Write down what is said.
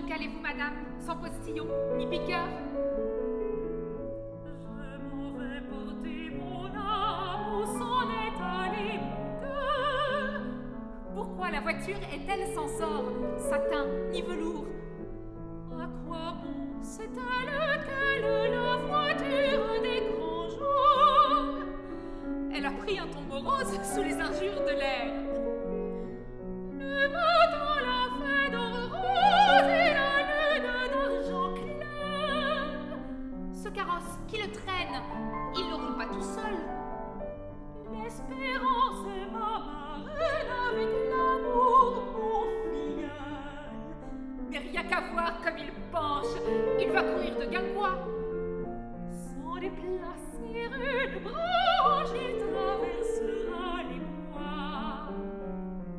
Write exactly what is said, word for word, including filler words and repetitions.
donc allez-vous, madame, sans postillon, ni piqueur? Je m'en vais porter mon âme où s'en est allé mon cœur. Pourquoi la voiture est-elle sans sort, satin ni velours? À quoi bon c'est-elle qu'elle la voiture des grands jours? Elle a pris un tombeau rose sous les injures de l'air.